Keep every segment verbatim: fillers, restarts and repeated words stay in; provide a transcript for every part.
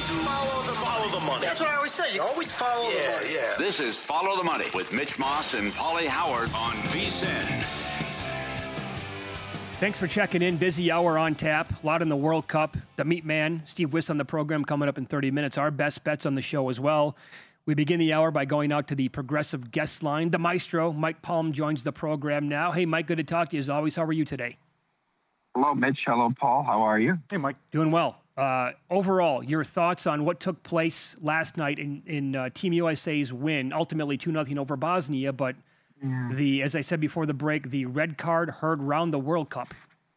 follow the follow the money. That's what I always say. You always follow yeah, the money. Yeah. This is Follow the Money with Mitch Moss and Paulie Howard on V S I N. Thanks for checking in. Busy hour on tap. A lot in the World Cup. The Meat Man, Steve Wiss on the program coming up in thirty minutes. Our best bets on the show as well. We begin the hour by going out to the Progressive guest line. The maestro, Mike Palm, joins the program now. Hey, Mike, good to talk to you as always. How are you today? Hello, Mitch. Hello, Paul. How are you? Hey, Mike. Doing well. Uh, overall, your thoughts on what took place last night in, in uh, Team U S A's win, ultimately two nothing over Bosnia, but yeah. the, as I said before the break, the red card heard round the World Cup.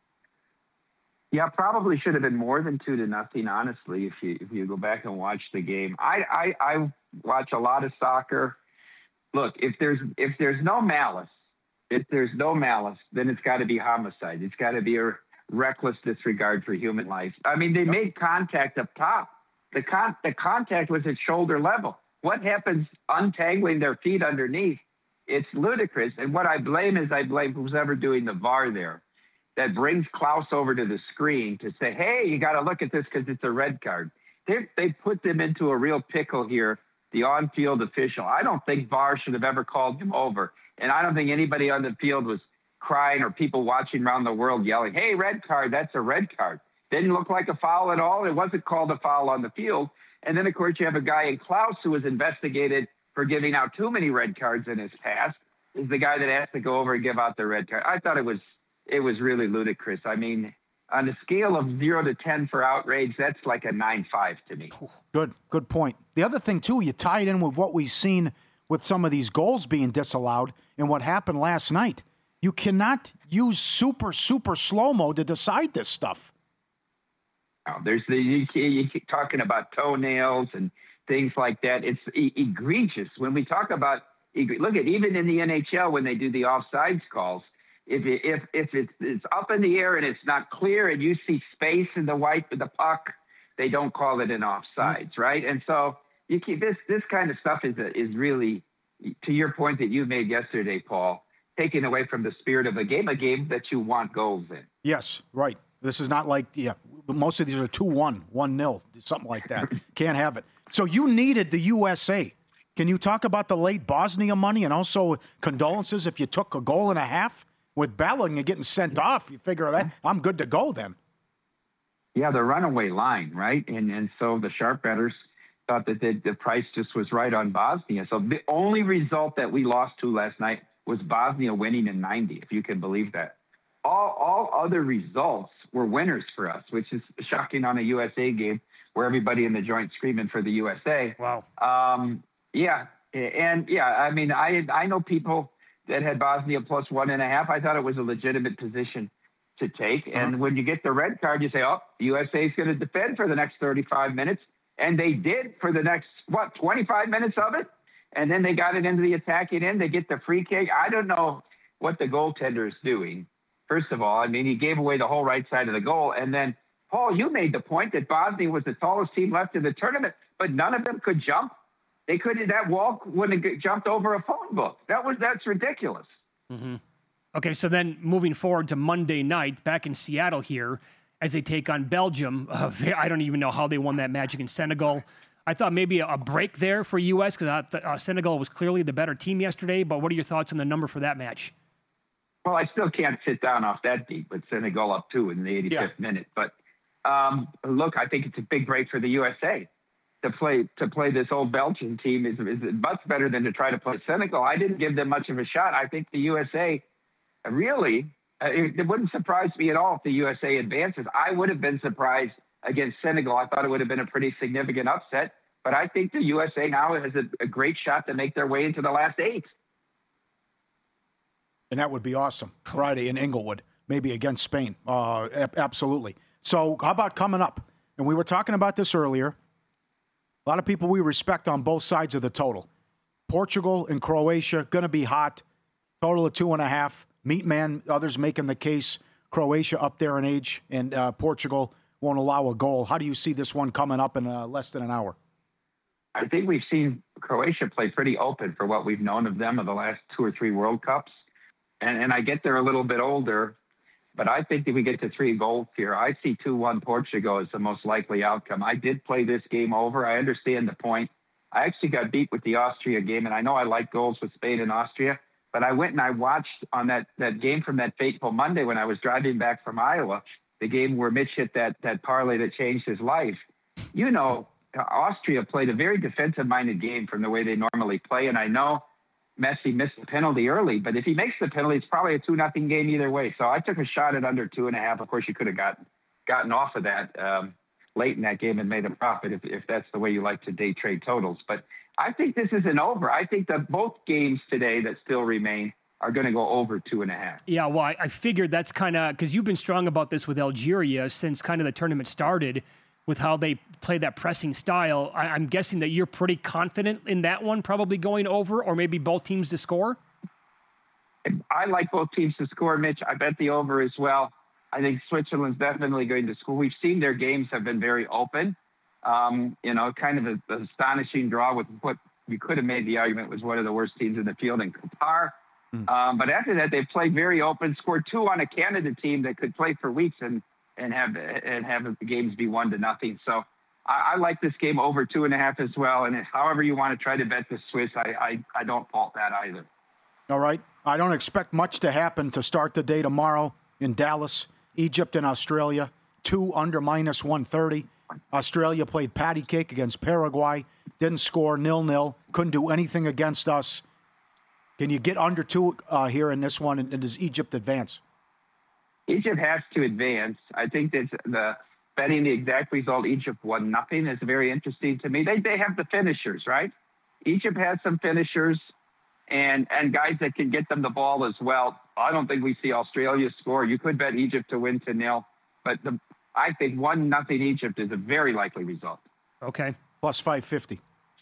Yeah, probably should have been more than two to nothing, honestly, if you if you go back and watch the game. I, I, I watch a lot of soccer. Look, if there's if there's no malice, if there's no malice, then it's got to be homicide. It's got to be a reckless disregard for human life. I mean, they made contact up top. The con- the contact was at shoulder level. What happens untangling their feet underneath? It's ludicrous. And what I blame is I blame who's ever doing the V A R there. That brings Klaus over to the screen to say, hey, you got to look at this because it's a red card. They they put them into a real pickle here, the on-field official. I don't think V A R should have ever called him over. And I don't think anybody on the field was crying or people watching around the world yelling, hey, red card, that's a red card. Didn't look like a foul at all. It wasn't called a foul on the field. And then, of course, you have a guy in Klaus who was investigated for giving out too many red cards in his past, is the guy that has to go over and give out the red card. I thought it was it was really ludicrous. I mean, on a scale of zero to ten for outrage, that's like a nine five to me. Good, good point. The other thing, too, you tie it in with what we've seen with some of these goals being disallowed and what happened last night. You cannot use super, super slow-mo to decide this stuff. No, there's the, you, you keep talking about toenails and things like that. It's e- egregious. When we talk about, look at, even in the N H L, when they do the offsides calls, if it, if if it's, it's up in the air and it's not clear and you see space in the white of the puck, they don't call it an offsides, right? And so you keep this this kind of stuff is a, is really, to your point that you made yesterday, Paul, taking away from the spirit of the game, a game that you want goals in. Yes, right. This is not like, yeah, most of these are two one, one nil, something like that. Can't have it. So you needed the U S A. Can you talk about the late Bosnia money and also condolences if you took a goal and a half? With Belling and getting sent off, you figure that I'm good to go then. Yeah, the runaway line, right? And and so the sharp bettors thought that the, the price just was right on Bosnia. So the only result that we lost to last night was Bosnia winning in ninety, if you can believe that. All all other results were winners for us, which is shocking on a U S A game where everybody in the joint screaming for the U S A. Wow. Um, yeah, and yeah, I mean, I I know people that had Bosnia plus one and a half. I thought it was a legitimate position to take. And uh-huh. when you get the red card, you say, oh, U S A is going to defend for the next thirty-five minutes. And they did for the next, what, twenty-five minutes of it? And then they got it into the attacking end. They get the free kick. I don't know what the goaltender is doing. First of all, I mean, he gave away the whole right side of the goal. And then, Paul, you made the point that Bosnia was the tallest team left in the tournament, but none of them could jump. They couldn't, that wall wouldn't have jumped over a phone book. That was, that's ridiculous. Mm-hmm. Okay, so then moving forward to Monday night, back in Seattle here, as they take on Belgium. Uh, I don't even know how they won that match against Senegal. I thought maybe a break there for U S because uh, Senegal was clearly the better team yesterday, but what are your thoughts on the number for that match? Well, I still can't sit down off that deep with Senegal up two in the eighty-fifth yeah. minute. But um, look, I think it's a big break for the U S A. To play to play this old Belgian team is, is much better than to try to play Senegal. I didn't give them much of a shot. I think the U S A really, uh, it, it wouldn't surprise me at all if the U S A advances. I would have been surprised against Senegal. I thought it would have been a pretty significant upset. But I think the U S A now has a, a great shot to make their way into the last eight. And that would be awesome. Friday in Inglewood, maybe against Spain. Uh, absolutely. So how about coming up? And we were talking about this earlier. A lot of people we respect on both sides of the total. Portugal and Croatia, going to be hot. Total of two and a half. Meat Man, others making the case. Croatia up there in age, and uh, Portugal won't allow a goal. How do you see this one coming up in uh, less than an hour? I think we've seen Croatia play pretty open for what we've known of them of the last two or three World Cups. And, and I get they're a little bit older, But I think if we get to three goals here, I see two one Portugal as the most likely outcome. I did play this game over. I understand the point. I actually got beat with the Austria game, and I know I like goals with Spain and Austria, but I went and I watched on that, that game from that fateful Monday when I was driving back from Iowa, the game where Mitch hit that, that parlay that changed his life. You know, Austria played a very defensive-minded game from the way they normally play, and I know Messi missed the penalty early, but if he makes the penalty, it's probably a two nothing game either way. So I took a shot at under two and a half. Of course, you could have gotten gotten off of that um, late in that game and made a profit if, if that's the way you like to day trade totals. But I think this isn't over. I think that both games today that still remain are going to go over two and a half. Yeah, well, I, I figured that's kind of because you've been strong about this with Algeria since kind of the tournament started, with how they play that pressing style. I, I'm guessing that you're pretty confident in that one, probably going over, or maybe both teams to score. I like both teams to score, Mitch. I bet the over as well. I think Switzerland's definitely going to score. We've seen their games have been very open. Um, you know, kind of an astonishing draw with what you could have made the argument was one of the worst teams in the field in Qatar. Mm. Um, but after that, they've played very open, scored two on a Canada team that could play for weeks and and have and have the games be one to nothing. So I, I like this game over two and a half as well. And however you want to try to bet the Swiss, I, I, I don't fault that either. All right. I don't expect much to happen to start the day tomorrow in Dallas, Egypt and Australia, two under minus one thirty. Australia played patty cake against Paraguay, didn't score, nil-nil, couldn't do anything against us. Can you get under two uh, here in this one, and, and does Egypt advance? Egypt has to advance. I think that the betting the exact result, Egypt won nothing, is very interesting to me. They they have the finishers, right? Egypt has some finishers and and guys that can get them the ball as well. I don't think we see Australia score. You could bet Egypt to win to nil, but the, I think one nothing Egypt is a very likely result. Okay, plus five fifty.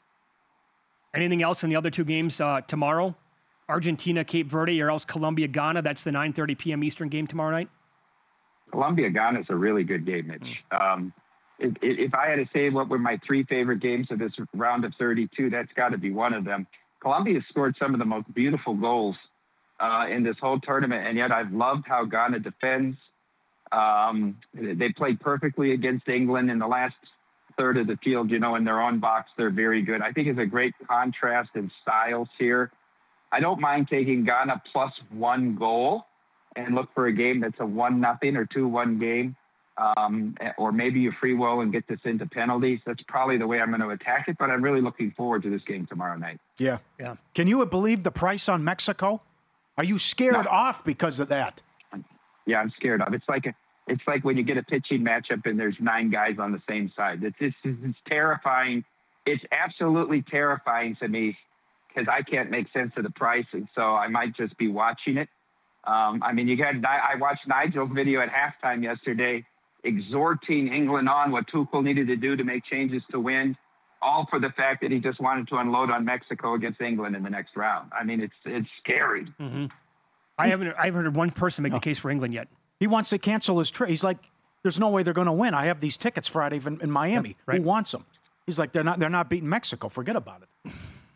Anything else in the other two games uh, tomorrow? Argentina, Cape Verde, or else Colombia, Ghana. That's the nine thirty p.m. Eastern game tomorrow night. Colombia, Ghana is a really good game, Mitch. Um, if, if I had to say what were my three favorite games of this round of thirty-two, that's got to be one of them. Colombia scored some of the most beautiful goals uh, in this whole tournament, and yet I've loved how Ghana defends. Um, they played perfectly against England in the last third of the field. You know, in their own box, they're very good. I think it's a great contrast in styles here. I don't mind taking Ghana plus one goal and look for a game that's a one nothing or two one game, um, or maybe you free will and get this into penalties. That's probably the way I'm going to attack it. But I'm really looking forward to this game tomorrow night. Yeah, yeah. Can you believe the price on Mexico? Are you scared no. off because of that? Yeah, I'm scared of. It's like a, it's like when you get a pitching matchup and there's nine guys on the same side. It's it's, it's terrifying. It's absolutely terrifying to me, because I can't make sense of the price, and so I might just be watching it. Um, I mean, you got. I watched Nigel's video at halftime yesterday, exhorting England on what Tuchel needed to do to make changes to win, all for the fact that he just wanted to unload on Mexico against England in the next round. I mean, it's it's scary. Mm-hmm. I haven't I haven't heard one person make no. the case for England yet. He wants to cancel his trip. He's like, "There's no way they're going to win. I have these tickets Friday in, in Miami. Yeah, right. Who wants them?" He's like, "They're not. They're not beating Mexico. Forget about it."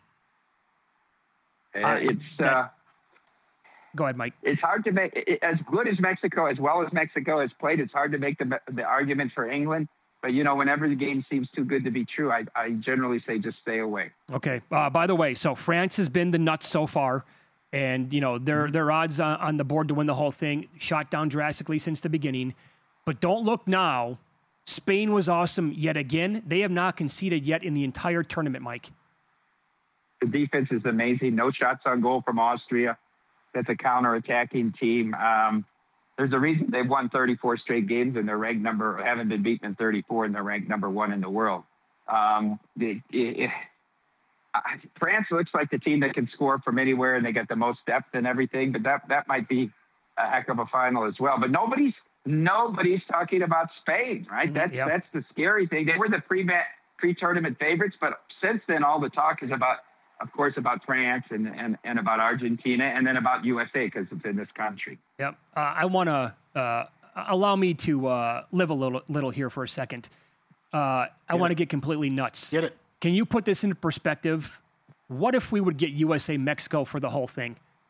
Uh, it's uh, go ahead, Mike. It's hard to make it, as good as Mexico, as well as Mexico has played. It's hard to make the the argument for England. But you know, whenever the game seems too good to be true, I, I generally say just stay away. Okay. Uh, by the way, so France has been the nuts so far, and you know their mm-hmm. their odds on, on the board to win the whole thing shot down drastically since the beginning. But don't look now. Spain was awesome yet again. They have not conceded yet in the entire tournament, Mike. The defense is amazing. No shots on goal from Austria. That's a counter-attacking team. Um, there's a reason they've won thirty-four straight games and they're ranked number, haven't been beaten in thirty-four, and they're ranked number one in the world. Um, it, it, it, France looks like the team that can score from anywhere, and they get the most depth and everything. But that that might be a heck of a final as well. But nobody's nobody's talking about Spain, right? That's yep. that's the scary thing. They were the pre pre-tournament favorites, but since then, all the talk is about. Of course, about France and, and, and about Argentina, and then about U S A because it's in this country. Yep. Uh, I want to uh, allow me to uh, live a little little here for a second. Uh, I want to get completely nuts. Get it. Can you put this into perspective? What if we would get U S A Mexico for the whole thing?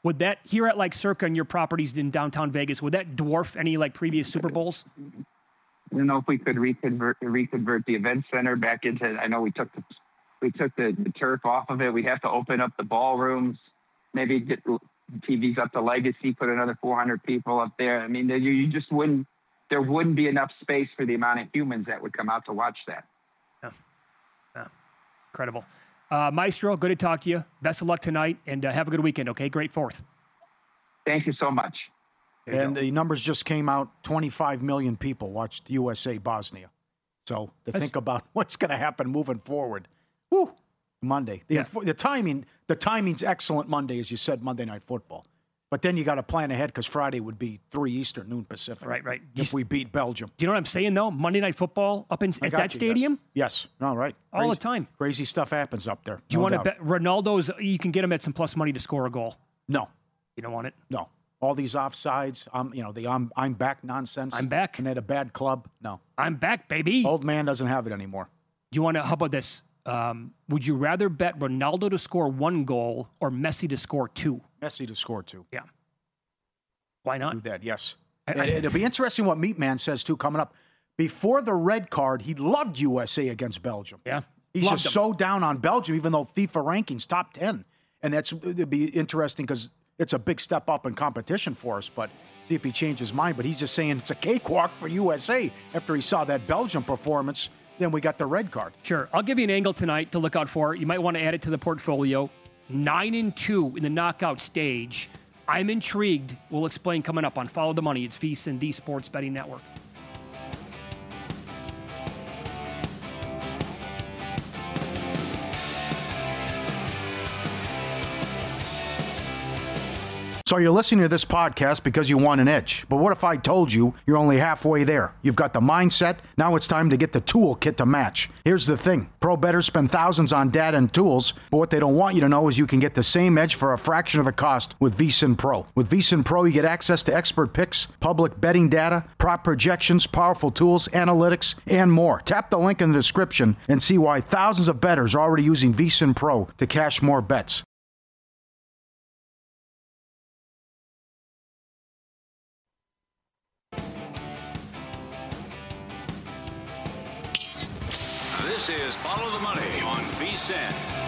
Would that, here at like Circa and your properties in downtown Vegas, would that dwarf any like previous Super Bowls? I don't know if we could reconvert reconvert the event center back into. I know we took the we took the, the turf off of it. We'd have to open up the ballrooms, maybe get T Vs up to Legacy, put another four hundred people up there. I mean, you, you just wouldn't. There wouldn't be enough space for the amount of humans that would come out to watch that. Yeah, yeah. Incredible. Uh, Maestro, good to talk to you. Best of luck tonight, and uh, have a good weekend, okay? Great Fourth. Thank you so much. And the numbers just came out. twenty-five million people watched U S A Bosnia. So to That's, think about what's going to happen moving forward. Woo! Monday. The, yeah. the timing, the timing's excellent Monday, as you said, Monday Night Football. But then you got to plan ahead because Friday would be three Eastern, noon Pacific. Right, right. If You, we beat Belgium. do you know what I'm saying, though? Monday Night Football up in, I at got that you, stadium? Yes. yes. All right. All the time. Crazy stuff happens up there. Do you no want to doubt. bet Ronaldo's? You can get him at some plus money to score a goal. No. You don't want it? No. All these offsides, um, you know, the I'm, I'm back nonsense. I'm back. And at a bad club. No. I'm back, baby. Old man doesn't have it anymore. Do you want to? How about this? Um, would you rather bet Ronaldo to score one goal or Messi to score two? Messi to score two. Yeah. Why not? Do that, yes. I, I, And it'll be interesting what Meatman says, too, coming up. Before the red card, he loved U S A against Belgium. Yeah. He's Loved just him. so down on Belgium, even though FIFA rankings top ten. And that's it'd be interesting because it's a big step up in competition for us. But see if he changed his mind. But he's just saying it's a cakewalk for U S A after he saw that Belgium performance. Then we got the red card. Sure. I'll give you an angle tonight to look out for. You might want to add it to the portfolio. Nine and two in the knockout stage. I'm intrigued. We'll explain coming up on Follow the Money. It's VSiN, the Sports Betting Network. So you're listening to this podcast because you want an edge. But what if I told you you're only halfway there? You've got the mindset. Now it's time to get the toolkit to match. Here's the thing. Pro bettors spend thousands on data and tools, but what they don't want you to know is you can get the same edge for a fraction of the cost with VSiN Pro. With VSiN Pro, you get access to expert picks, public betting data, prop projections, powerful tools, analytics, and more. Tap the link in the description and see why thousands of bettors are already using VSiN Pro to cash more bets. This is Follow the Money on VSiN.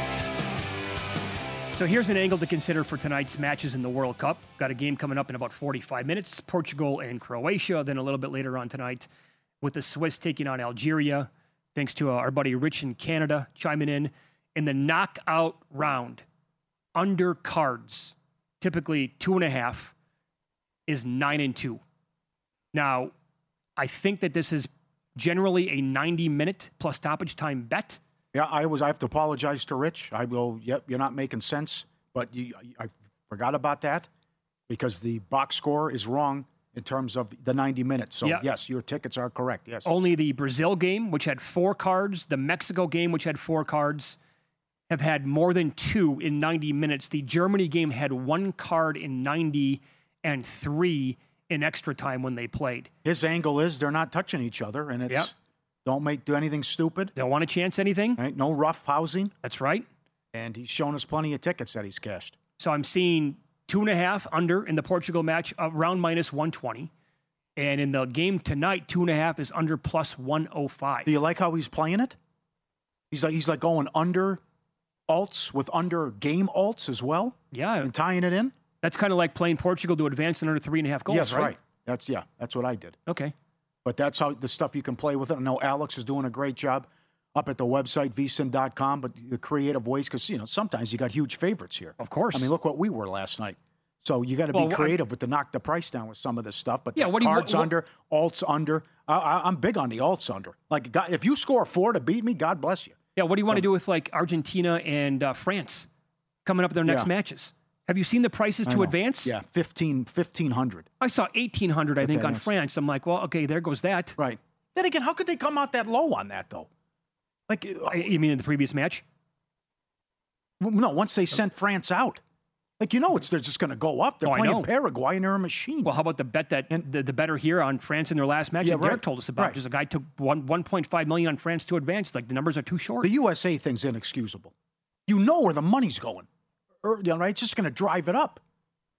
So here's an angle to consider for tonight's matches in the World Cup. Got a game coming up in about forty-five minutes. Portugal and Croatia. Then a little bit later on tonight with the Swiss taking on Algeria. Thanks to uh, our buddy Rich in Canada chiming in. In the knockout round, under cards, typically two and a half, is nine and two. Now, I think that this is generally a ninety minute plus stoppage time bet. Yeah, I was. I have to apologize to Rich. I will. Yep, you're not making sense. But you, I forgot about that because the box score is wrong in terms of the ninety minutes. So Yeah. yes, your tickets are correct. Yes. Only the Brazil game, which had four cards, the Mexico game, which had four cards, have had more than two in ninety minutes. The Germany game had one card in ninety and three in extra time when they played. His angle is they're not touching each other, and it's Yep. don't make do anything stupid. Don't want to chance anything. Right? No rough housing, That's right. and he's shown us plenty of tickets that he's cashed. So I'm seeing two and a half under in the Portugal match, around minus one twenty. And in the game tonight, two and a half is under plus one oh five. Do you like how he's playing it? He's like he's like going under alts with under game alts as well, Yeah. and tying it in. That's kind of like playing Portugal to advance in under three and a half goals, yes, right? right. That's yeah. That's what I did. Okay. But that's how the stuff you can play with it. I know Alex is doing a great job up at the website, v sin dot com, but the creative ways, because, you know, sometimes you got huge favorites here. Of course. I mean, look what we were last night. So you got to Well, be I- creative with to knock the price down with some of this stuff. But Yeah, the what do you- cards what- under, alts under. I, I, I'm big on the alts under. Like, God, if you score four to beat me, God bless you. Yeah, what do you want to do with like Argentina and uh, France coming up in their next Yeah. matches? Have you seen the prices I to know. advance? Yeah, fifteen, fifteen hundred. I saw eighteen hundred, I think, on Advance. France. I'm like, well, okay, there goes that. Right. Then again, how could they come out that low on that, though? Like, I- You mean in the previous match? no, once they sent France out. Like, you know, it's they're just going to go up. They're Oh, I playing know. Paraguay, and they're a machine. Well, how about the bet that And- the, the better here on France in their last match Yeah, that Derek right. told us about? Right. There's a guy took one one point five million on France to advance. Like the numbers are too short. The U S A thing's inexcusable. You know where the money's going. Or, you know, right? It's just going to drive it up.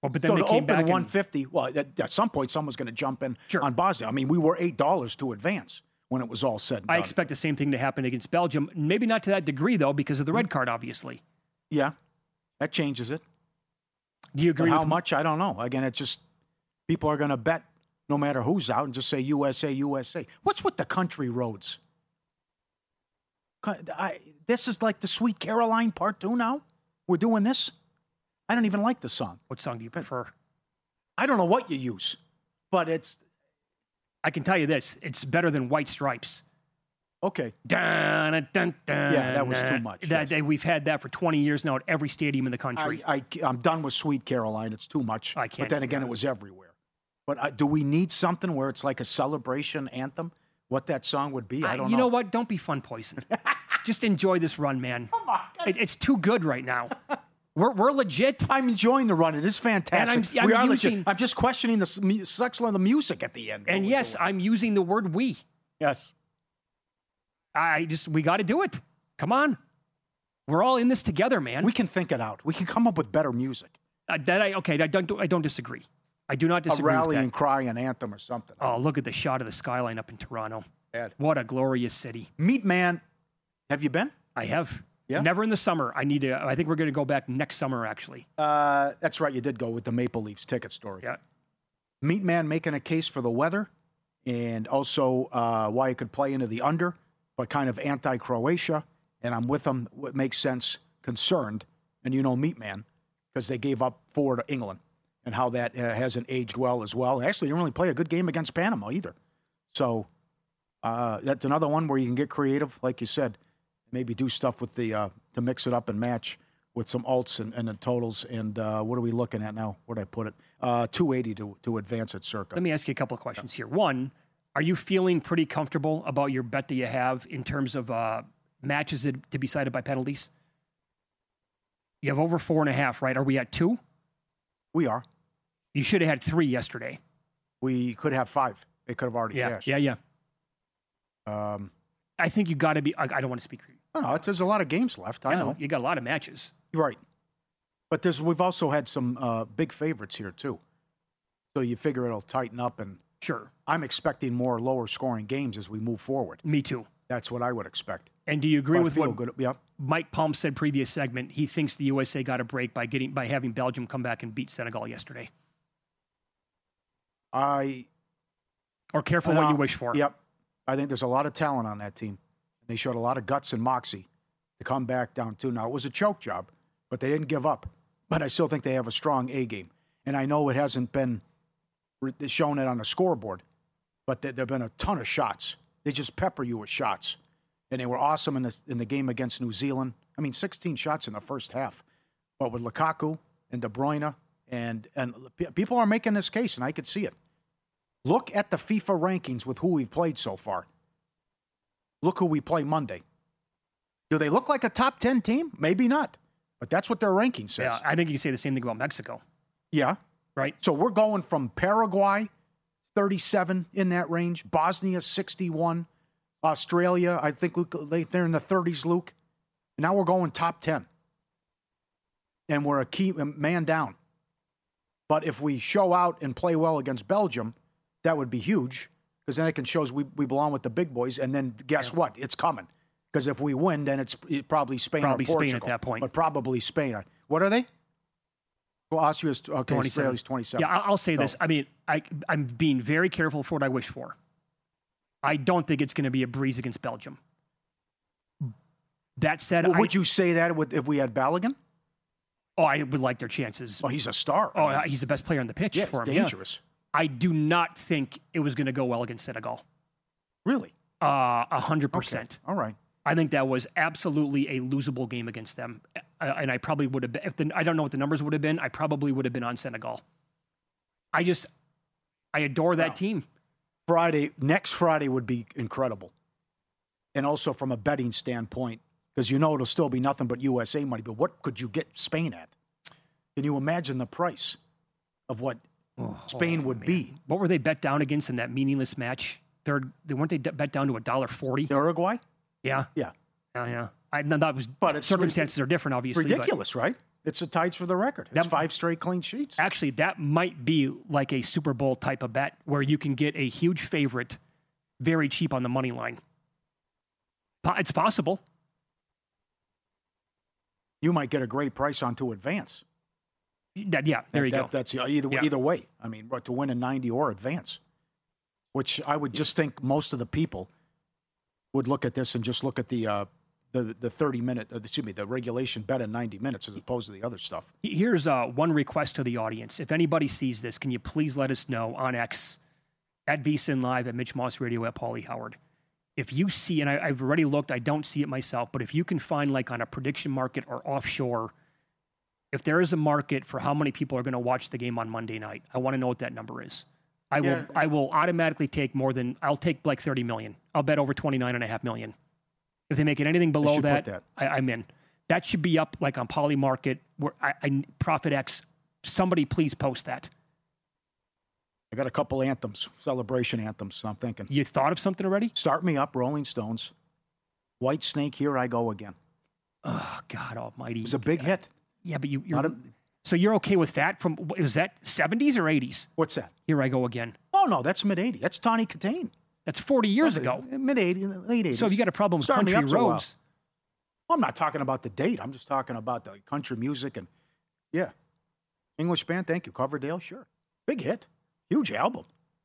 Well, but then so they to came open back one and, fifty. Well, at, at some point, someone's going to jump in Sure. on Bosnia. I mean, we were eight dollars to advance when it was all said and done. I expect the same thing to happen against Belgium. Maybe not to that degree, though, because of the red card, obviously. Yeah, that changes it. Do you agree But how with much? I don't know. Again, it's just people are going to bet no matter who's out and just say U S A, U S A. What's with the country roads? I, this is like the Sweet Caroline part two now? We're doing this? I don't even like the song. What song do you prefer? I don't know what you use, but it's... I can tell you this. It's better than White Stripes. Okay. Dun, dun, dun, dun, Yeah, that was too much, That, yes. that- we've had that for twenty years now at every stadium in the country. I, I, I'm done with Sweet Caroline. It's too much. I can't But then do again, that. it was everywhere. But uh, do we need something where it's like a celebration anthem? What that song would be? I I- don't you know. know what? Don't be fun poison. Just enjoy this run, man. It, it's too good right now. We're, we're legit. I'm enjoying the run. It is fantastic. I'm we are using- legit. I'm just questioning the s- mu- section of the music at the end. And yes, I'm using the word we. yes. I just, we got to do it. Come on. We're all in this together, man. We can think it out. We can come up with better music. Uh, that I, okay, I don't, I don't disagree. I do not A disagree with rallying that. cry, an anthem or something. Oh, look at the shot of the skyline up in Toronto. Bad. What a glorious city. Meat Man, have you been? I have. Yeah? Never in the summer. I need to, I think we're going to go back next summer, actually. Uh, that's right. You did go with the Maple Leafs ticket story. Yeah. Meat Man making a case for the weather and also uh, why it could play into the under, but kind of anti-Croatia. And I'm with him. What makes sense, concerned. And you know Meat Man, because they gave up four to England and how that uh, hasn't aged well as well. Actually, didn't really play a good game against Panama either. So uh, that's another one where you can get creative, like you said, maybe do stuff with the uh, to mix it up and match with some alts and, and the totals. And uh, what are we looking at now? Where'd I put it? Uh, two eighty to to advance at circa. Let me ask you a couple of questions here. One, are you feeling pretty comfortable about your bet that you have in terms of uh, matches that, to be cited by penalties? You have over four and a half, right? Are we at two? We are. You should have had three yesterday. We could have five. It could have already Yeah, cashed. yeah, yeah. Um, I think you got to be. I, I don't want to speak for you. I don't know. It's, there's a lot of games left. I I know know. you got a lot of matches. You're right. But there's we've also had some uh, big favorites here too. So you figure it'll tighten up, and Sure, I'm expecting more lower scoring games as we move forward. me too. That's what I would expect. And do you agree But I with feel what good. Yeah. Mike Palm said previous segment? He thinks the U S A got a break by getting by having Belgium come back and beat Senegal yesterday. I Or careful Uh, what you wish for. Yep. I think there's a lot of talent on that team. They showed a lot of guts and moxie to come back down two. Now, it was a choke job, but they didn't give up. But I still think they have a strong A game. And I know it hasn't been re- shown it on the scoreboard, but there have been a ton of shots. They just pepper you with shots. And they were awesome in, this, in the game against New Zealand. I mean, sixteen shots in the first half. But with Lukaku and De Bruyne, and, and p- people are making this case, and I could see it. Look at the FIFA rankings with who we've played so far. Look who we play Monday. Do they look like a top ten team? Maybe not. But that's what their ranking says. Yeah, I think you can say the same thing about Mexico, Yeah. right? So we're going from Paraguay, thirty-seven in that range, Bosnia, sixty-one, Australia, I think Luke, they- they're in the thirties, Luke. And now we're going top ten. And we're a key a man down. But if we show out and play well against Belgium, that would be huge, because then it can show us we, we belong with the big boys. And then guess Yeah. what? It's coming. Because if we win, then it's it, probably Spain Probably or Spain Portugal. at that point. But probably Spain. What are they? Well, Austria's okay, twenty-seven. Australia's twenty-seven. Yeah, I'll, I'll say So- this. I mean, I, I'm being very careful for what I wish for. I don't think it's going to be a breeze against Belgium. That said, Well, I, would you say that with, if we had Balogun? oh, I would like their chances. Well, he's a star. Oh, I mean, he's the best player on the pitch yeah, for he's him. Yeah. dangerous. I do not think it was going to go well against Senegal. Really? Uh, A hundred Okay. percent. All right. I think that was absolutely a losable game against them, uh, and I probably would have been. If the, I don't know what the numbers would have been, I probably would have been on Senegal. I just, I adore that Wow. team. Friday, next Friday would be incredible. And also from a betting standpoint, because you know it'll still be nothing but U S A money, but what could you get Spain at? Can you imagine the price of what Spain Oh, would man. be? What were they bet down against in that meaningless match? Third, they weren't they d- bet down to a dollar forty? Uruguay? Yeah, Yeah. yeah, yeah. I know that was, But it's circumstances are different, obviously. but- Ridiculous, right? It's the tides for the record. It's That- five straight clean sheets. Actually, that might be like a Super Bowl type of bet where you can get a huge favorite very cheap on the money line. Po- It's possible. You might get a great price on to advance. That, yeah, there That- you that- go. That's uh, either Yeah. either way. I mean, but to win a ninety or advance, which I would just think most of the people would look at this and just look at the uh, the the thirty minute, uh, excuse me, the regulation bet in ninety minutes as opposed to the other stuff. Here's uh, one request to the audience. If anybody sees this, can you please let us know on X, at VSiN Live, at Mitch Moss Radio, at Paulie Howard. If you see, and I, I've already looked, I don't see it myself, but if you can find like on a prediction market or offshore, if there is a market for how many people are going to watch the game on Monday night, I want to know what that number is. I will Yeah. I will automatically take more than, I'll take like thirty million. I'll bet over twenty-nine and a half million. If they make it anything below should that, put that. I, I'm in. That should be up like on Poly Market, where I, I Profit X. Somebody please post that. I got a couple anthems, celebration anthems. So I'm thinking, You thought of something already? start me up, Rolling Stones, White Snake, Here I Go Again. Oh God Almighty! It was a big hit. Yeah, but you, you're Not a- so you're okay with that? From was that seventies or eighties? What's that? Here I go again. Oh no, that's mid eighties. That's Tawny Katane. That's forty years ago. Mid eighties, late eighties. So if you got a problem with Start me country up's a while. roads, Well, I'm not talking about the date. I'm just talking about the country music and, yeah. English band, thank you. Coverdale, sure. Big hit. Huge album.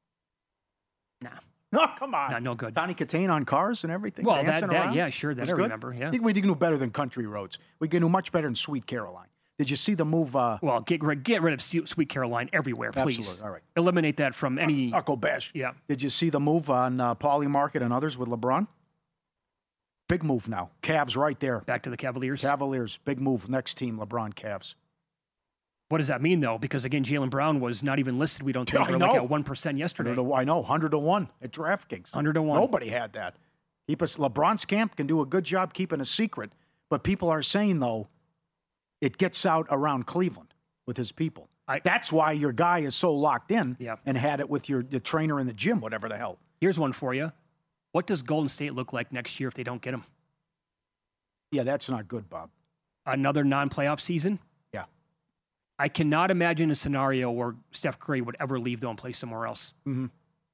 nah. No, come on. No, no good. Tawny Katane on cars and everything. Well, that, dancing that around. yeah, sure, that Was I good? remember. Yeah. I think we can do better than Country Roads. We can do much better than Sweet Caroline. Did you see the move? Uh, Well, get rid get rid of Su- Sweet Caroline everywhere, please. Absolutely. All right. Eliminate that from any. Uncle Bash. Yeah. Did you see the move on uh, Pauly Market and others with LeBron? Big move now. Cavs right there. Back to the Cavaliers. Cavaliers, big move. Next team, LeBron Cavs. What does that mean though? Because again, Jaylen Brown was not even listed. We don't think I or like know. at one percent yesterday. one hundred to, I know, one hundred to one at DraftKings. one hundred to one. Nobody had that. Keep us. LeBron's camp can do a good job keeping a secret, but people are saying though, it gets out around Cleveland with his people. I- That's why your guy is so locked in Yeah. and had it with your the trainer in the gym, whatever the hell. Here's one for you. What does Golden State look like next year if they don't get him? Yeah, that's not good, Bob. Another non-playoff season? Yeah. I cannot imagine a scenario where Steph Curry would ever leave though and play somewhere else. Mm-hmm.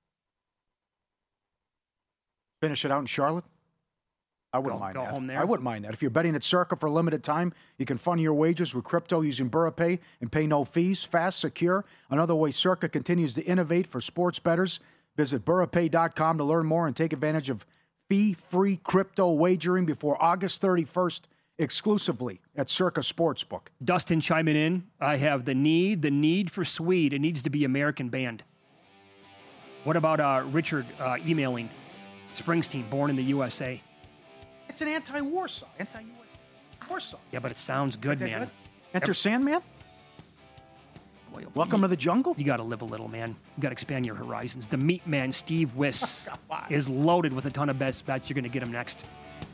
Finish it out in Charlotte? I wouldn't Go- mind go that. home there? I wouldn't mind that. If you're betting at Circa for a limited time, you can fund your wagers with crypto using BurraPay and pay no fees. Fast, secure. Another way Circa continues to innovate for sports bettors. Visit burrapay dot com to learn more and take advantage of fee-free crypto wagering before August thirty-first exclusively at Circa Sportsbook. Dustin chiming in. I have the need, the need for Swede. It needs to be American band. What about uh, Richard uh, emailing Springsteen, born in the U S A? It's an anti-war song. Anti-U S war song. Yeah, but it sounds good, Okay, man. good. Enter Sandman? Boy, oh, Welcome you, to the jungle? You got to live a little, man. You got to expand your horizons. The meat man, Steve Wiss, Come on. is loaded with a ton of best bets. You're going to get him next.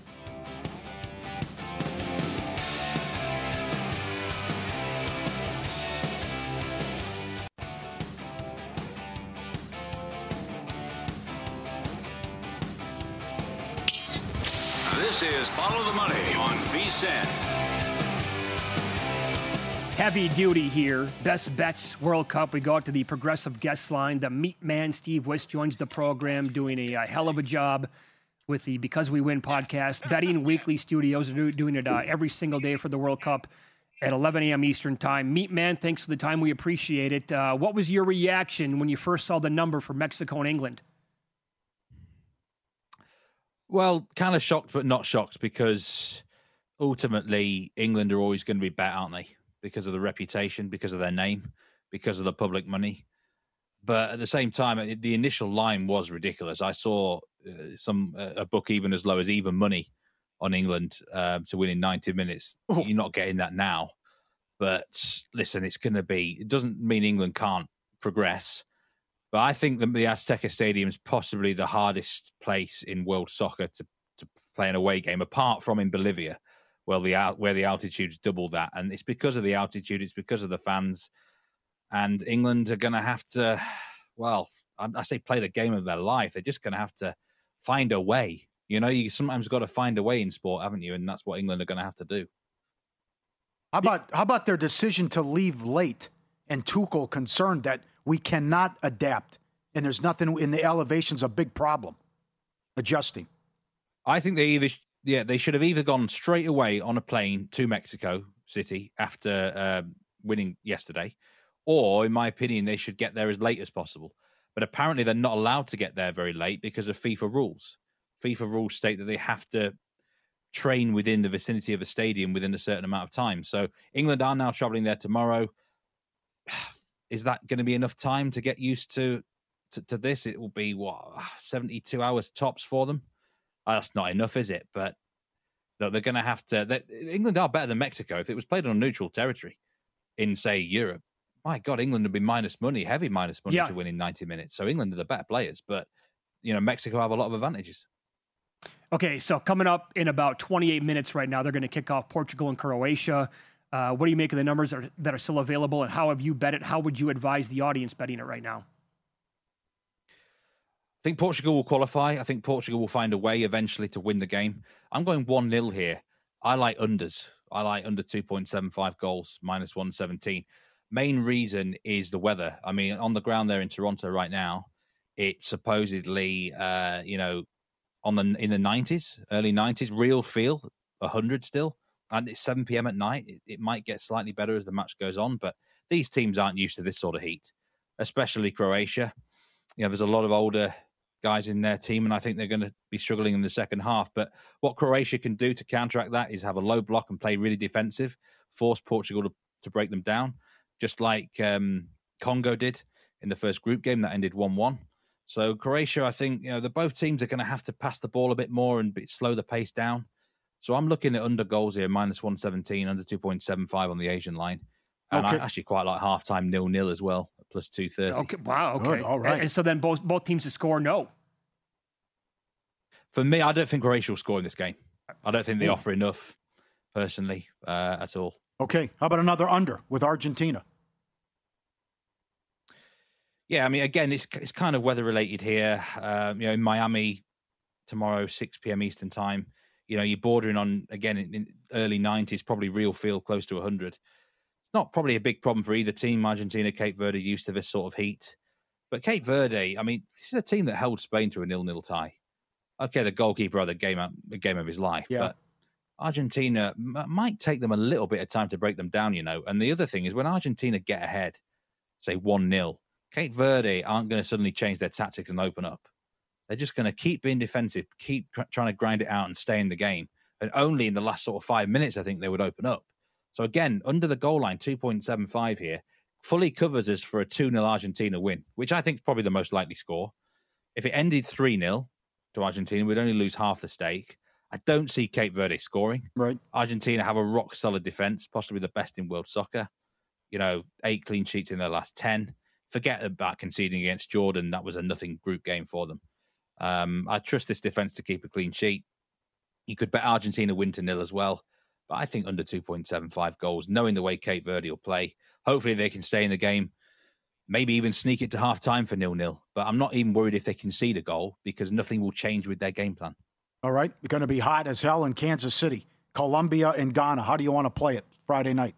This is Follow the Money on VSiN. Heavy duty here. Best Bets World Cup. We go out to the progressive guest line. The meat man, Steve Wiss, joins the program, doing a, a hell of a job with the Because We Win podcast. Betting Weekly Studios are do- doing it uh, every single day for the World Cup at eleven a.m. Eastern Time. Meat man, thanks for the time. We appreciate it. Uh, what was your reaction when you first saw the number for Mexico and England? Well, kind of shocked, but not shocked, because ultimately England are always going to be bet, aren't they? Because of the reputation, because of their name, because of the public money. But at the same time, the initial line was ridiculous. I saw uh, some uh, a book even as low as even money on England um, to win in ninety minutes. Oh. You're not getting that now. But listen, it's going to be. It doesn't mean England can't progress. But I think that the Azteca Stadium is possibly the hardest place in world soccer to, to play an away game, apart from in Bolivia, where the out where the altitude's double that. And it's because of the altitude, it's because of the fans. And England are going to have to, well, I, I say play the game of their life. They're just going to have to find a way. You know, you sometimes got to find a way in sport, haven't you? And that's what England are going to have to do. How about how about their decision to leave late and Tuchel concerned that we cannot adapt and there's nothing in the elevation's a big problem adjusting. I think they either yeah they should have either gone straight away on a plane to Mexico City after uh, winning yesterday, or in my opinion they should get there as late as possible. But apparently they're not allowed to get there very late because of FIFA rules. FIFA rules state that they have to train within the vicinity of a stadium within a certain amount of time. So England are now traveling there tomorrow. Is that going to be enough time to get used to, to, to this? It will be, what, seventy-two hours tops for them? Oh, that's not enough, is it? But no, they're going to have to... England are better than Mexico. If it was played on neutral territory in, say, Europe, my God, England would be minus money, heavy minus money yeah. to win in ninety minutes. So England are the better players. But, you know, Mexico have a lot of advantages. Okay, so coming up in about twenty-eight minutes right now, they're going to kick off Portugal and Croatia. Uh, what do you make of the numbers that are, that are still available, and how have you bet it? How would you advise the audience betting it right now? I think Portugal will qualify. I think Portugal will find a way eventually to win the game. I'm going one nil here. I like unders. I like under two point seven five goals, minus one seventeen. Main reason is the weather. I mean, on the ground there in Toronto right now, it's supposedly, uh, you know, on the in the nineties, early nineties, real feel, one hundred still. And it's seven p.m. at night. It, it might get slightly better as the match goes on, but these teams aren't used to this sort of heat, especially Croatia. You know, there's a lot of older guys in their team, and I think they're going to be struggling in the second half. But what Croatia can do to counteract that is have a low block and play really defensive, force Portugal to, to break them down, just like um, Congo did in the first group game that ended one one. So Croatia, I think, you know, the both teams are going to have to pass the ball a bit more and slow the pace down. So I'm looking at under goals here, minus one seventeen, under two point seven five on the Asian line. And okay. I actually quite like halftime nil-nil as well, at plus two thirty. Okay, wow, okay. Good, all right. And, and so then both both teams to score, no? For me, I don't think Croatia will score in this game. I don't think they Ooh. offer enough, personally, uh, at all. Okay, how about another under with Argentina? Yeah, I mean, again, it's it's kind of weather-related here. Um, you know, in Miami, tomorrow, six p.m. Eastern time, you know, you're bordering on, again, in, in early nineties, probably real feel close to one hundred. It's not probably a big problem for either team. Argentina, Cape Verde, used to this sort of heat. But Cape Verde, I mean, this is a team that held Spain to a nil-nil tie. Okay, the goalkeeper had the game, the game of his life, yeah. but Argentina m- might take them a little bit of time to break them down, you know. And the other thing is when Argentina get ahead, say one nil, Cape Verde aren't going to suddenly change their tactics and open up. They're just going to keep being defensive, keep tr- trying to grind it out and stay in the game. And only in the last sort of five minutes, I think they would open up. So again, under the goal line, two point seven five here, fully covers us for a two nil Argentina win, which I think is probably the most likely score. If it ended three nil to Argentina, we'd only lose half the stake. I don't see Cape Verde scoring. Right. Argentina have a rock-solid defense, possibly the best in world soccer. You know, eight clean sheets in their last ten. Forget about conceding against Jordan. That was a nothing group game for them. Um, I trust this defense to keep a clean sheet. You could bet Argentina win to nil as well. But I think under two point seven five goals, knowing the way Cape Verde will play. Hopefully they can stay in the game. Maybe even sneak it to half-time for nil-nil. But I'm not even worried if they concede a goal because nothing will change with their game plan. All right. It's going to be hot as hell in Kansas City. Colombia and Ghana. How do you want to play it Friday night?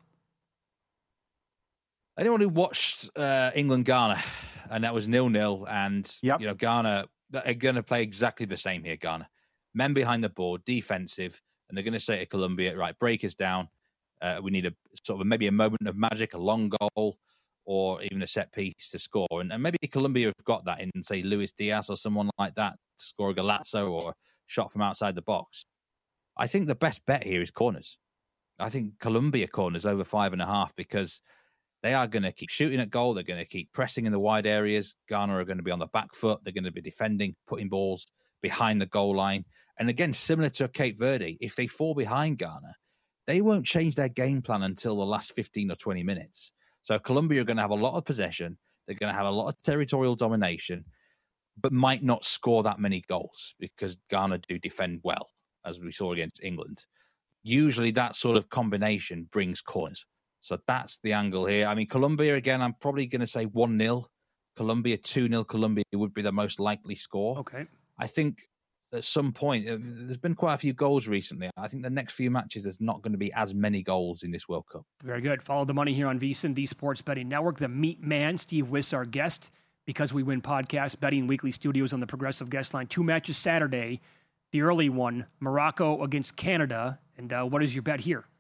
Anyone who watched uh, England-Ghana, and that was nil-nil, and yep. you know Ghana are going to play exactly the same here, Ghana. Men behind the board, defensive, and they're going to say to Colombia, right, break us down. Uh, we need a sort of maybe a moment of magic, a long goal, or even a set piece to score. And, and maybe Colombia have got that in, say, Luis Diaz or someone like that to score a golazo or a shot from outside the box. I think the best bet here is corners. I think Colombia corners over five and a half because they are going to keep shooting at goal. They're going to keep pressing in the wide areas. Ghana are going to be on the back foot. They're going to be defending, putting balls behind the goal line. And again, similar to Cape Verde, if they fall behind Ghana, they won't change their game plan until the last fifteen or twenty minutes. So Colombia are going to have a lot of possession. They're going to have a lot of territorial domination, but might not score that many goals because Ghana do defend well, as we saw against England. Usually that sort of combination brings corners. So that's the angle here. I mean, Colombia, again, I'm probably going to say one nil. Colombia, two nil. Colombia would be the most likely score. Okay. I think at some point, uh, there's been quite a few goals recently. I think the next few matches, there's not going to be as many goals in this World Cup. Very good. Follow the money here on VSiN, the Sports Betting Network. The Meat Man, Steve Wiss, our guest. Because We Win podcast, Betting Weekly Studios on the Progressive Guest Line. Two matches Saturday. The early one, Morocco against Canada. And uh, what is your bet here?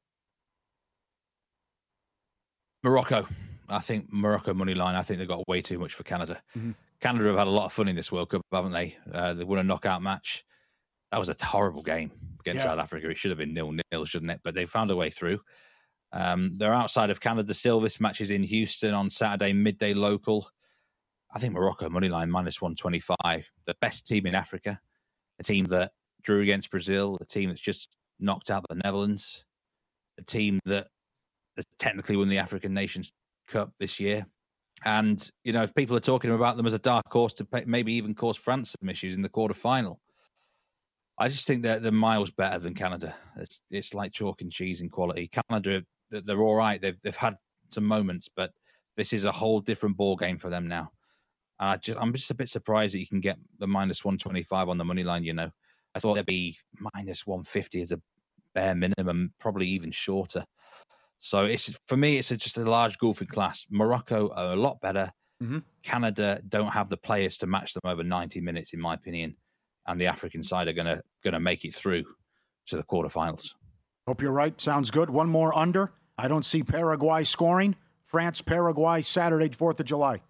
Morocco. I think Morocco money line. I think they've got way too much for Canada. Mm-hmm. Canada have had a lot of fun in this World Cup, haven't they? Uh, they won a knockout match. That was a horrible game against yeah. South Africa. It should have been nil-nil, shouldn't it? But they found a way through. Um, they're outside of Canada still. This match is in Houston on Saturday, midday local. I think Morocco money line minus one twenty-five. The best team in Africa. A team that drew against Brazil. A team that's just knocked out the Netherlands. A team that has technically won the African Nations Cup this year. And, you know, people are talking about them as a dark horse to pay, maybe even cause France some issues in the quarterfinal. I just think that they're miles better than Canada. It's it's like chalk and cheese in quality. Canada, they're all right. They've they've had some moments, but this is a whole different ball game for them now. And I just I'm just a bit surprised that you can get the minus one twenty-five on the money line. You know, I thought there'd be minus one fifty as a bare minimum, probably even shorter. So it's for me, it's just a large golfing class. Morocco are a lot better. Mm-hmm. Canada don't have the players to match them over ninety minutes, in my opinion. And the African side are gonna gonna make it through to the quarterfinals. Hope you're right. Sounds good. One more under. I don't see Paraguay scoring. France, Paraguay, Saturday, fourth of July.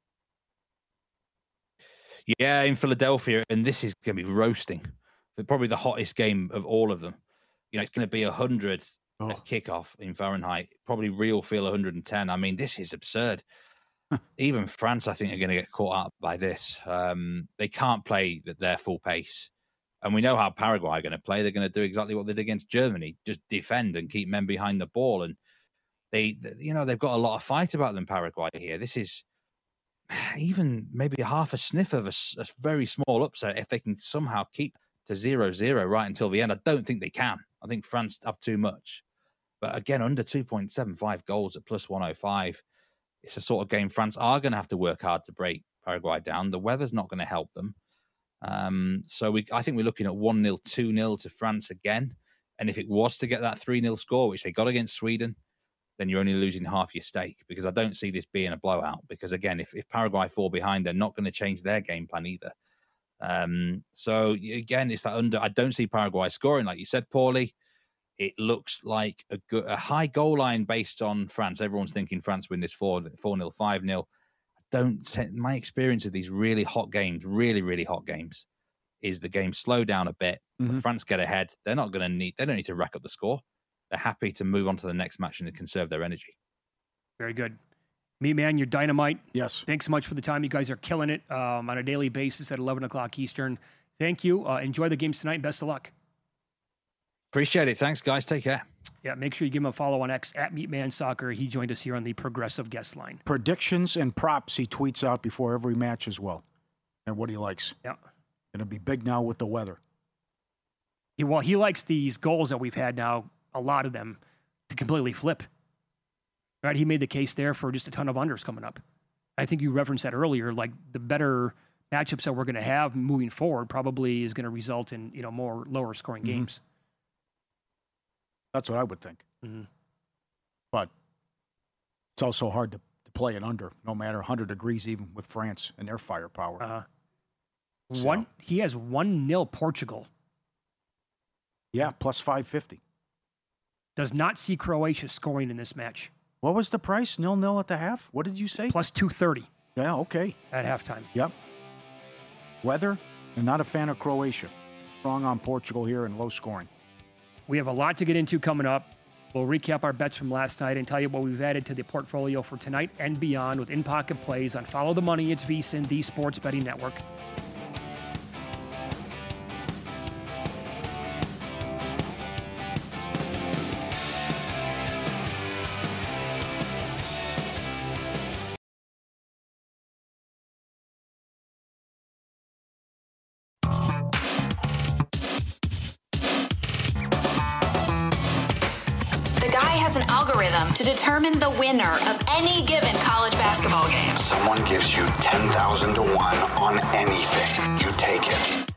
Yeah, in Philadelphia, and this is going to be roasting. Probably the hottest game of all of them. You know, it's going to be one hundred oh. at kickoff in Fahrenheit. Probably real feel one hundred ten. I mean, this is absurd. Even France, I think, are going to get caught up by this. Um, they can't play at their full pace. And we know how Paraguay are going to play. They're going to do exactly what they did against Germany, just defend and keep men behind the ball. And they, you know, they've got a lot of fight about them, Paraguay here. This is even maybe half a sniff of a, a very small upset if they can somehow keep to zero zero right until the end. I don't think they can. I think France have too much. But again, under two point seven five goals at plus one oh five, it's a sort of game France are going to have to work hard to break Paraguay down. The weather's not going to help them. Um, so we, I think we're looking at one nil, two nil to France again. And if it was to get that three nil score, which they got against Sweden, then you're only losing half your stake, because I don't see this being a blowout. Because again, if, if Paraguay fall behind, they're not going to change their game plan either. Um, so again, it's that under. I don't see Paraguay scoring, like you said, Paulie. It looks like a good, a high goal line based on France. Everyone's thinking France win this four nil, five nil. I don't. My experience of these really hot games, really really hot games, is the game slow down a bit. Mm-hmm. France get ahead. They're not going to need. They don't need to rack up the score. They're happy to move on to the next match and to conserve their energy. Very good. Me, man, you're dynamite. Yes. Thanks so much for the time. You guys are killing it um, on a daily basis at eleven o'clock Eastern. Thank you. Uh, enjoy the games tonight. Best of luck. Appreciate it. Thanks, guys. Take care. Yeah, make sure you give him a follow on X at Meatman Soccer. He joined us here on the Progressive Guest Line. Predictions and props he tweets out before every match as well, and what he likes. Yeah. Going to be big now with the weather. He, well, he likes these goals that we've had now, a lot of them, to completely flip. Right? He made the case there for just a ton of unders coming up. I think you referenced that earlier. Like, the better matchups that we're going to have moving forward probably is going to result in, you know, more lower scoring mm-hmm. games. That's what I would think. Mm-hmm. But it's also hard to, to play it under, no matter one hundred degrees, even with France and their firepower. Uh, so, one, he has one nil Portugal. Yeah, plus five fifty. Does not see Croatia scoring in this match. What was the price? nil nil at the half? What did you say? Plus two thirty. Yeah, okay. At halftime. Yep. Weather, and not a fan of Croatia. Strong on Portugal here and low scoring. We have a lot to get into coming up. We'll recap our bets from last night and tell you what we've added to the portfolio for tonight and beyond with in-pocket plays on Follow the Money. It's VSiN, the Sports Betting Network. To determine the winner of any given college basketball game. Someone gives you ten thousand to one on anything. You take it.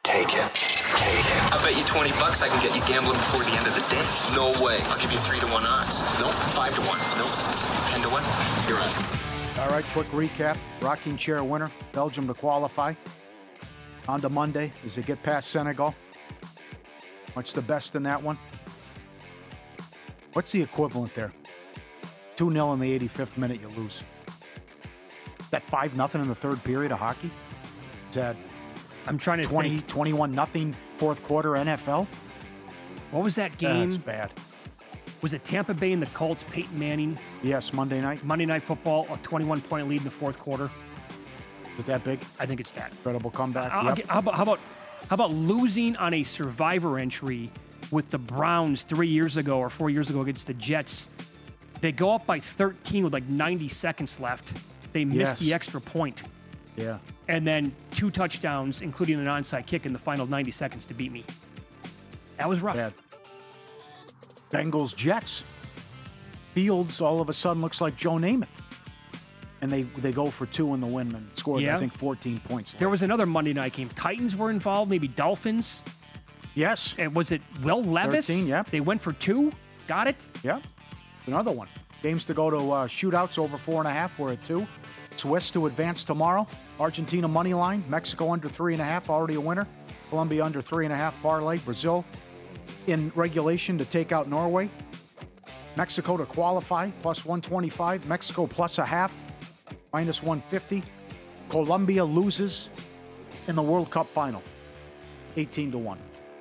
Take it. Take it. I bet you twenty bucks I can get you gambling before the end of the day. No way. I'll give you three to one odds. Nope. Five to one. Nope. Ten to one. You're on. All right, quick recap. Rocking chair winner, Belgium to qualify. On to Monday as they get past Senegal. What's the best in that one? What's the equivalent there? two nil in the eighty-fifth minute, you lose. That five nothing in the third period of hockey? Is that I'm trying to twenty, think. twenty-one nothing fourth quarter N F L? What was that game? That's bad. Was it Tampa Bay and the Colts, Peyton Manning? Yes, Monday night. Monday Night Football, a twenty-one point lead in the fourth quarter. Is it that big? I think it's that. Incredible comeback. I'll Yep. get- how about how about how about losing on a survivor entry with the Browns three years ago or four years ago against the Jets? They go up by thirteen with like ninety seconds left. They miss Yes. the extra point, Yeah. and then two touchdowns, including an onside kick in the final ninety seconds to beat me. That was rough. Bad. Bengals Jets. Fields all of a sudden looks like Joe Namath. And they they go for two in the win and scored, Yeah. I think, fourteen points. There was another Monday night game. Titans were involved, maybe Dolphins. Yes. And was it Will Levis? thirteen, yep. They went for two. Got it? Yeah. Another one. Games to go to uh, shootouts over four and a half. We're at two. Swiss to advance tomorrow. Argentina money line. Mexico under three and a half. Already a winner. Colombia under three and a half. Parlay. Brazil in regulation to take out Norway. Mexico to qualify. Plus one twenty-five. Mexico plus a half. Minus one fifty. Colombia loses in the World Cup final. eighteen to one.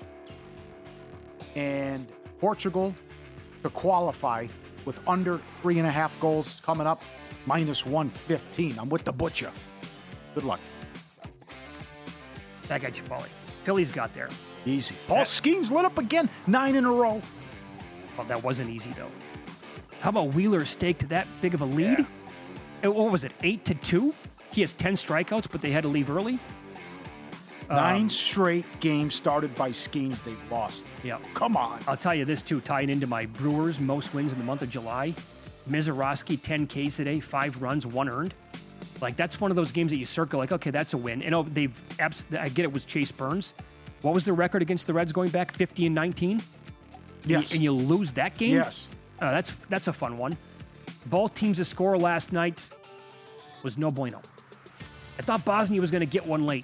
And Portugal to qualify with under three and a half goals coming up, minus one fifteen. I'm with the butcher. Good luck. That got you, Paulie. Phillies got there. Easy. Paul That- Skeens lit up again. Nine in a row. Well, that wasn't easy, though. How about Wheeler staked that big of a lead? Uh, What was it, eight to two? He has ten strikeouts, but they had to leave early. Nine Um, straight games started by Skeens. They've lost. Yeah. Come on. I'll tell you this, too, tying into my Brewers' most wins in the month of July. Mizorowski, ten Ks today, five runs, one earned. Like, that's one of those games that you circle, like, okay, that's a win. And oh, they've, abs- I get it was Chase Burns. What was the record against the Reds going back, fifty and nineteen? Yes. And you lose that game? Yes. Uh, that's that's a fun one. Both teams to score last night was no bueno. I thought Bosnia was going to get one late,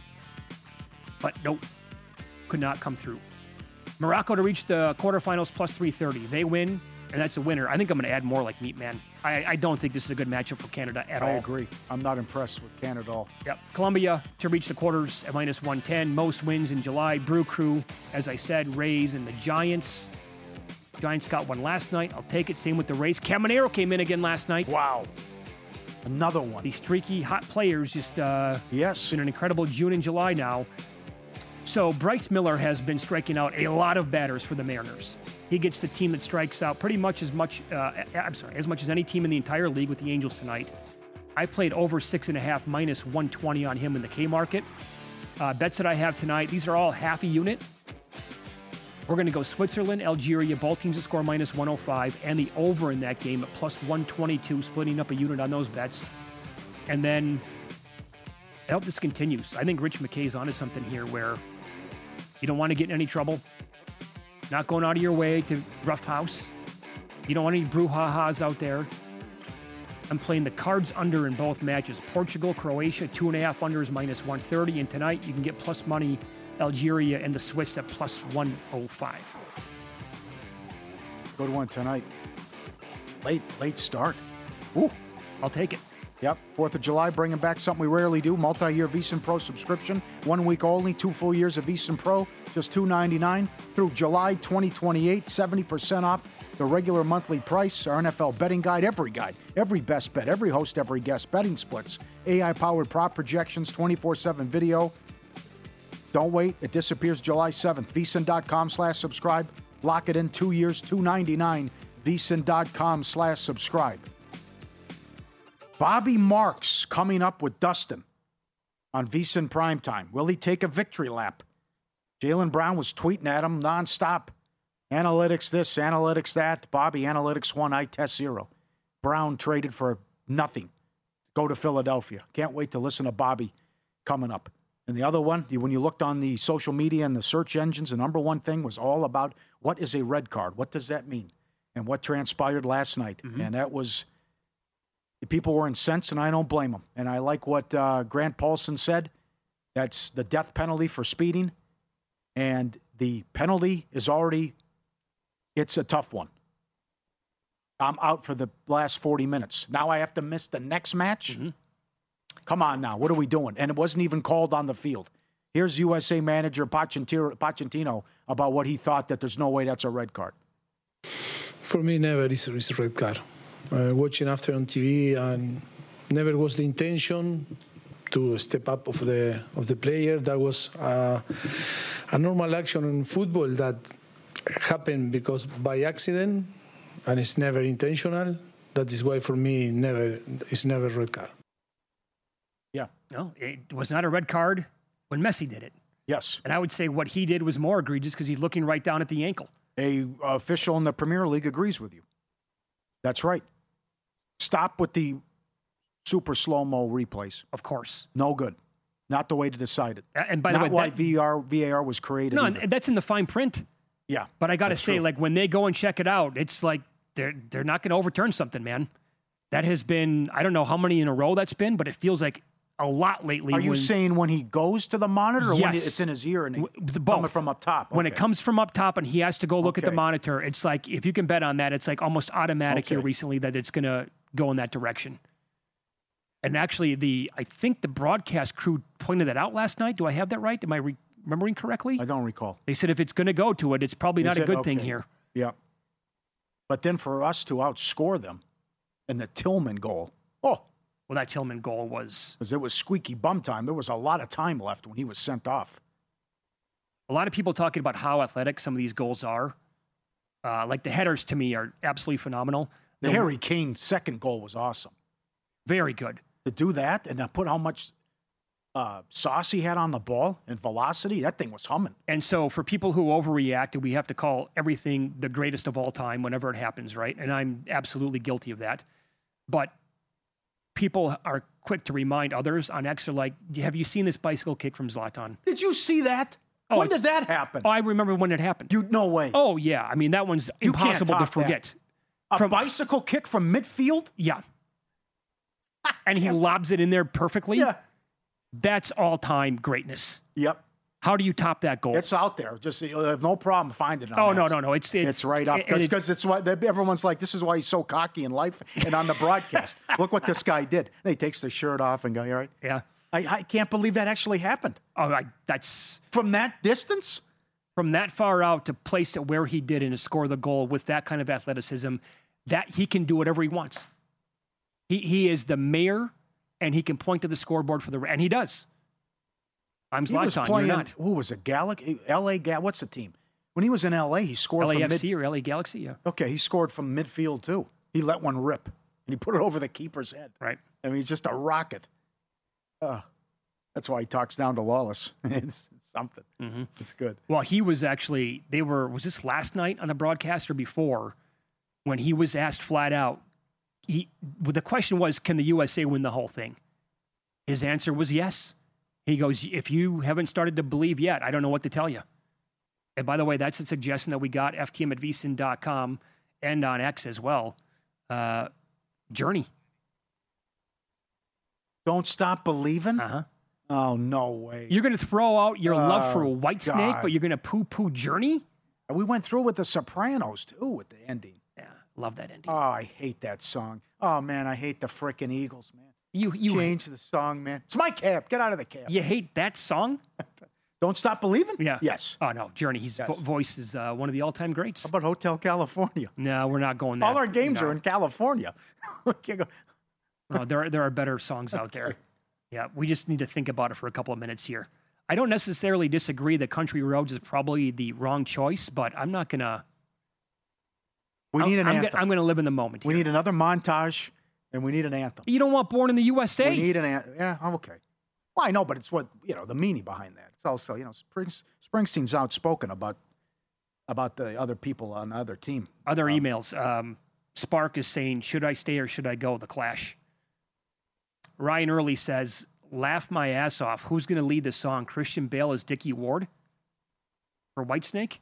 but nope, could not come through. Morocco to reach the quarterfinals plus three thirty. They win, and that's a winner. I think I'm going to add more like Meat Man. I, I don't think this is a good matchup for Canada at I all. agree. I'm not impressed with Canada at all. Yep. Colombia to reach the quarters at minus one ten. Most wins in July. Brew Crew, as I said, Rays and the Giants. Giants got one last night. I'll take it. Same with the Rays. Caminero came in again last night. Wow. Another one. These streaky, hot players just uh, Yes. been an incredible June and July now. So Bryce Miller has been striking out a lot of batters for the Mariners. He gets the team that strikes out pretty much as much. Uh, I'm sorry, as much as any team in the entire league with the Angels tonight. I played over six and a half, minus one twenty on him in the K market. Uh, bets that I have tonight. These are all half a unit. We're going to go Switzerland, Algeria, both teams to score minus one oh five, and the over in that game at plus one twenty-two, splitting up a unit on those bets. And then I hope this continues. I think Rich McKay's onto something here where you don't want to get in any trouble. Not going out of your way to roughhouse. You don't want any brouhahas out there. I'm playing the cards under in both matches. Portugal, Croatia, two and a half unders minus one thirty. And tonight you can get plus money Algeria and the Swiss at plus one oh five. Good one tonight. Late, late start. Ooh, I'll take it. Yep, fourth of July, bringing back something we rarely do, multi-year VSiN Pro subscription, one week only, two full years of VSiN Pro, just two ninety-nine through July twenty twenty-eight, seventy percent off the regular monthly price. Our N F L betting guide, every guide, every best bet, every host, every guest, betting splits, A I-powered prop projections, twenty-four seven video. Don't wait, it disappears July seventh, VSiN.com slash subscribe. Lock it in, two years, two ninety-nine, VSiN.com slash subscribe. Bobby Marks coming up with Dustin on VSiN Primetime. Will he take a victory lap? Jaylen Brown was tweeting at him nonstop. Analytics this, analytics that. Bobby, analytics one, I test zero. Brown traded for nothing. Go to Philadelphia. Can't wait to listen to Bobby coming up. And the other one, when you looked on the social media and the search engines, the number one thing was all about what is a red card? What does that mean? And what transpired last night. Mm-hmm. And that was, the people were incensed, and I don't blame them. And I like what uh, Grant Paulson said. That's the death penalty for speeding. And the penalty is already, it's a tough one. I'm out for the last forty minutes. Now I have to miss the next match? Mm-hmm. Come on now, what are we doing? And it wasn't even called on the field. Here's U S A manager Pochettino about what he thought, that there's no way that's a red card. For me, never is a, is a red card. Uh, watching after on T V, and never was the intention to step up of the of the player. That was uh, a normal action in football that happened because by accident, and it's never intentional. That is why for me, never it's never a red card. Yeah. No, it was not a red card when Messi did it. Yes. And I would say what he did was more egregious because he's looking right down at the ankle. A official in the Premier League agrees with you. That's right. Stop with the super slow-mo replays. Of course. No good. Not the way to decide it. And by Not the way, why that, V R, V A R was created. No, either. that's in the fine print. Yeah. But I got to say, true. like, when they go and check it out, it's like they're they're not going to overturn something, man. That has been, I don't know how many in a row that's been, but it feels like a lot lately. Are you when, saying when he goes to the monitor, or yes. when it's in his ear and he, Both. coming from up top? Okay. When it comes from up top and he has to go look okay. at the monitor, it's like, if you can bet on that, it's like almost automatic okay. here recently that it's going to go in that direction. And actually, the I think the broadcast crew pointed that out last night. Do I have that right? Am I re- remembering correctly? I don't recall. They said if it's going to go to it, it's probably Is not a it? good Okay. thing here. Yeah. But then for us to outscore them in the Tillman goal, oh. Well, that Tillman goal was... Because it was squeaky bum time. There was a lot of time left when he was sent off. A lot of people talking about how athletic some of these goals are. Uh, like the headers, to me, are absolutely phenomenal. The, the Harry Kane second goal was awesome. Very good. To do that and to put how much uh, sauce he had on the ball and velocity, that thing was humming. And so for people who overreact, we have to call everything the greatest of all time whenever it happens, right? And I'm absolutely guilty of that. But people are quick to remind others on X are like, have you seen this bicycle kick from Zlatan? Did you see that? Oh, when did that happen? Oh, I remember when it happened. You no way. Oh, yeah. I mean, that one's You impossible can't to top forget. that. A From, bicycle kick from midfield? Yeah. And he lobs it in there perfectly? Yeah. That's all-time greatness. Yep. How do you top that goal? It's out there. Just you have no problem finding it. On oh, no, X. no, no. It's, it's, It's right up. Because it, it's why everyone's like, this is why he's so cocky in life and on the broadcast. Look what this guy did. And he takes the shirt off and go, all right? Yeah. I, I can't believe that actually happened. Oh, I, that's... From that distance? From that far out to place it where he did and to score the goal with that kind of athleticism, that he can do whatever he wants. He he is the mayor, and he can point to the scoreboard for the... And he does. I'm He was Zlatan, playing, you're not. who was it, Galaxy? L A, Gal- what's the team? When he was in L A, he scored L A from F C mid- or L A Galaxy, yeah. Okay, he scored from midfield, too. He let one rip, and he put it over the keeper's head. Right. I mean, he's just a rocket. Uh, that's why he talks down to Lawless. it's, it's something. Mm-hmm. It's good. Well, he was actually, they were, was this last night on the broadcast or before, when he was asked flat out, he, well, the question was, can the U S A win the whole thing? His answer was yes. He goes, if you haven't started to believe yet, I don't know what to tell you. And by the way, that's a suggestion that we got, F T M at V S I N dot com and on X as well. Uh, Journey. Don't stop believing? Uh-huh. Oh, no way. You're going to throw out your Oh, love for White Snake, God. but you're going to poo-poo Journey? We went through with The Sopranos, too, with the ending. Yeah, love that ending. Oh, I hate that song. Oh, man, I hate the frickin' Eagles, man. You you Change the song, man. It's my cab. Get out of the cab. you hate that song? Don't Stop Believing? Yeah. Yes. Oh no, Journey. His Yes. vo- voice is uh, one of the all-time greats. How about Hotel California? No, we're not going there. All our games no. are in California. We can't go- No, there are- there are better songs out there. Yeah, we just need to think about it for a couple of minutes here. I don't necessarily disagree that Country Roads is probably the wrong choice, but I'm not gonna. we need an I'm, anthem. Gonna, I'm gonna live in the moment. we here. need another montage, and we need an anthem. You don't want Born in the U S A? We need an anthem. Yeah, I'm okay. Well, I know, but it's what, you know, the meaning behind that. It's also, you know, Springs, Springsteen's outspoken about about the other people on the other team. Other Um, emails. Um, Spark is saying, should I stay or should I go? The Clash. Ryan Early says, laugh my ass off. Who's going to lead the song? Christian Bale as Dickie Ward for Whitesnake?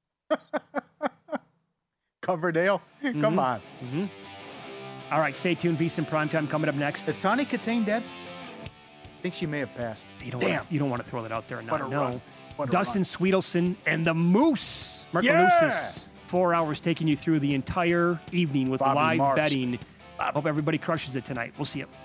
Coverdale? Mm-hmm. Come on. Mm-hmm. All right, stay tuned. VSiN Primetime coming up next. Is Sonny Katane dead? I think she may have passed. You don't Damn. want to, you don't want to throw that out there and What not a know. run. What a Dustin run. Sweetelson and the Moose. Marco Yeah. Lucis. Four hours taking you through the entire evening with Bobby live Marks. betting. Bobby. Hope everybody crushes it tonight. We'll see you.